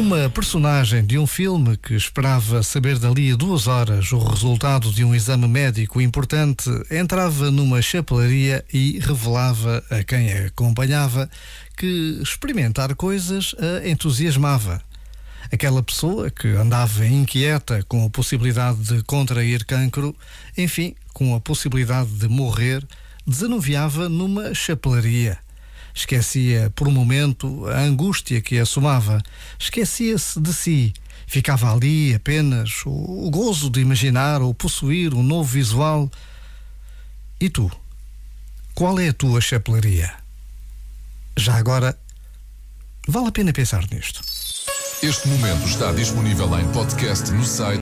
Uma personagem de um filme que esperava saber dali a 2 horas o resultado de um exame médico importante entrava numa chapelaria e revelava a quem a acompanhava que experimentar coisas a entusiasmava. Aquela pessoa que andava inquieta com a possibilidade de contrair cancro, enfim, com a possibilidade de morrer, desanuviava numa chapelaria. Esquecia por um momento a angústia que a assomava, esquecia-se de si, ficava ali apenas o gozo de imaginar ou possuir um novo visual. E tu? Qual é a tua chapelaria? Já agora, vale a pena pensar nisto. Este momento está disponível em podcast no site